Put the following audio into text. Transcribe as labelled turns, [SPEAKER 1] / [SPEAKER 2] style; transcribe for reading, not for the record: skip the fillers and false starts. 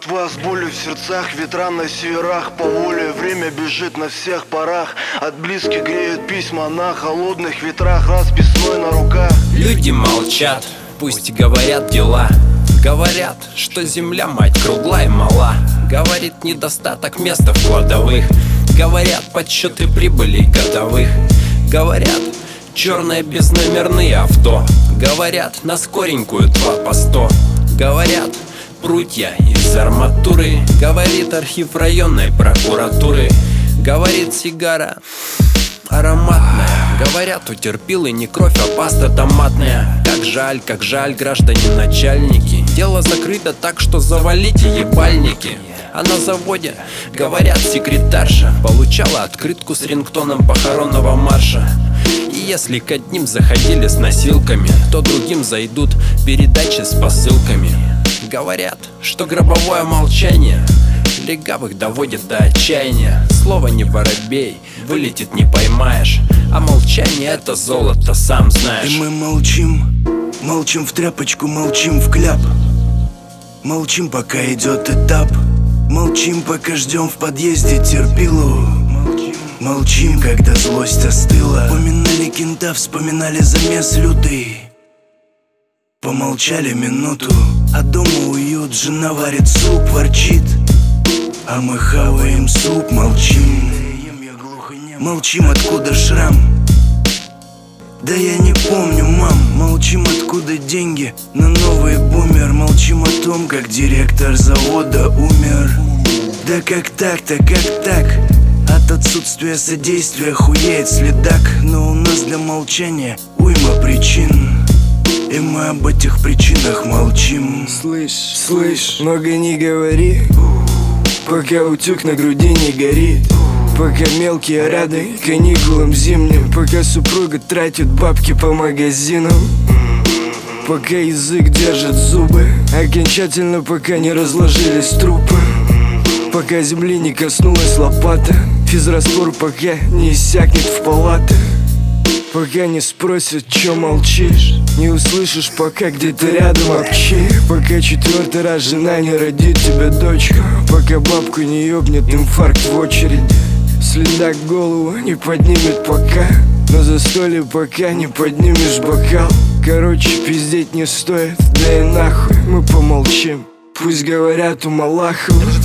[SPEAKER 1] братва с болью в сердцах, ветра на северах по воле. Время бежит на всех парах, от близких греют письма на холодных ветрах, расписной на руках.
[SPEAKER 2] Люди молчат, пусть говорят дела. Говорят, что земля, мать, кругла и мала. Говорит, недостаток места в кладовых. Говорят, подсчеты прибыли годовых. Говорят, черные безномерные авто. Говорят, на скоренькую 2 по 100. Говорят, прутья из арматуры. Говорит архив районной прокуратуры. Говорит, сигара ароматная. Говорят, утерпилы не кровь, а паста томатная. Как жаль, граждане начальники. Дело закрыто так, что завалите ебальники. А на заводе, говорят, секретарша получала открытку с рингтоном похоронного марша. И если к одним заходили с носилками, то другим зайдут передачи с посылками. Говорят, что гробовое молчание легавых доводит до отчаяния. Слово не воробей, вылетит не поймаешь, а молчание это золото, сам знаешь.
[SPEAKER 3] И мы молчим, молчим в тряпочку, молчим в кляп. Молчим, пока идет этап. Молчим, пока ждем в подъезде терпилу. Молчим, когда злость остыла. Поминали кента, вспоминали замес лютый. Помолчали минуту, а дома уют. Жена варит суп, ворчит, а мы хаваем суп. Молчим, молчим, откуда шрам. Да я не помню, мам. Молчим, откуда деньги на новый бумер. Молчим о том, как директор завода умер. Да как так-то, как так? От отсутствия содействия хуеет следак. Но у нас для молчания уйма причин, и мы об этих причинах молчим.
[SPEAKER 4] Слышь, много не говори, пока утюг на груди не горит. Пока мелкие рады каникулам зимним. Пока супруга тратит бабки по магазинам. Пока язык держит зубы. Окончательно пока не разложились трупы. Пока земли не коснулась лопата. Физраствор пока не иссякнет в палаты. Пока не спросят, чё молчишь. Не услышишь, пока где-то рядом общи. Пока 4-й раз жена не родит тебе дочку. Пока бабку не ёбнет инфаркт в очереди. Следак голову не поднимет пока. На застолье пока не поднимешь бокал. Короче, пиздеть не стоит, да и нахуй мы помолчим. Пусть говорят у Малахова.